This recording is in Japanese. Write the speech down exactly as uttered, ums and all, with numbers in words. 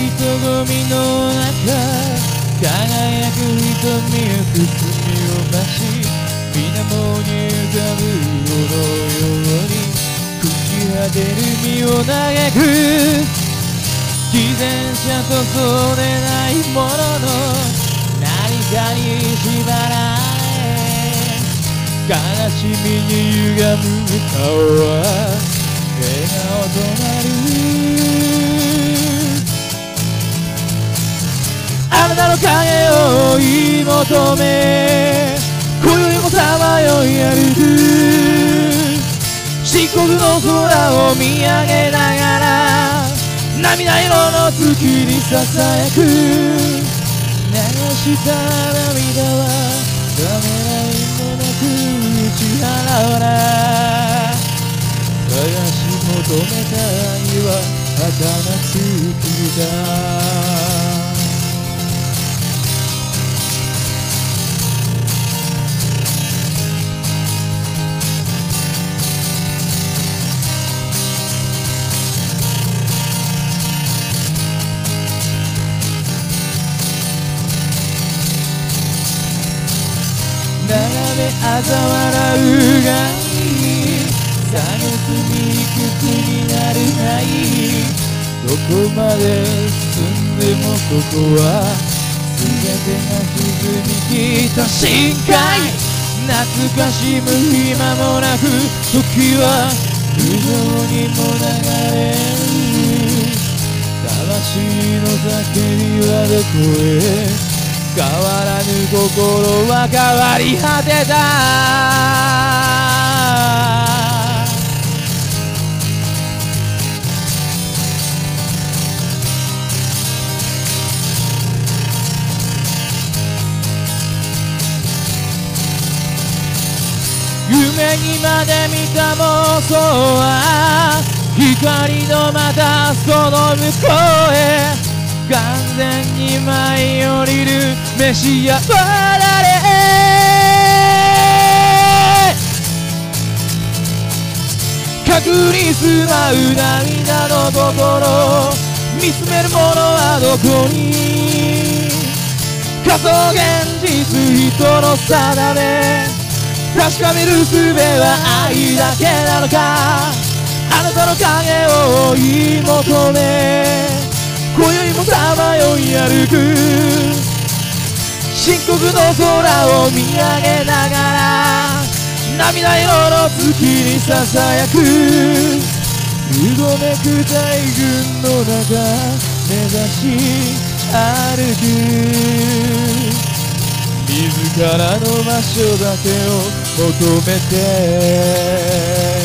人混みの中輝く瞳を包みを増し水面に浮かぶように朽ち果てる身を嘆く偽善者とそうでないものの何かに縛られ悲しみに歪む顔は笑顔となるあなたの影を追い求め今宵もさまよい歩く漆黒の空を見上げながら涙色の月にささやく流した涙はためらいもなく打ち払わな探し求めた愛は儚く消えた眺め嘲笑うがいい探すに行くになるないどこまで進んでもここは全てが沈みきった深海懐かしむ暇もなく時は無情にも流れる魂の叫びはどこへ変わらぬ心は変わり果てた夢にまで見た妄想は光のまたその向こうへ完全に舞い降りる召し上がれ核に住まう涙の心見つめるものはどこに仮想現実人の定め確かめる術は愛だけなのかあなたの影を追い求め今宵もさまよい歩く深刻の空を見上げながら涙色の月にささやくうごめく大群の中目指し歩く自らの場所だけを求めて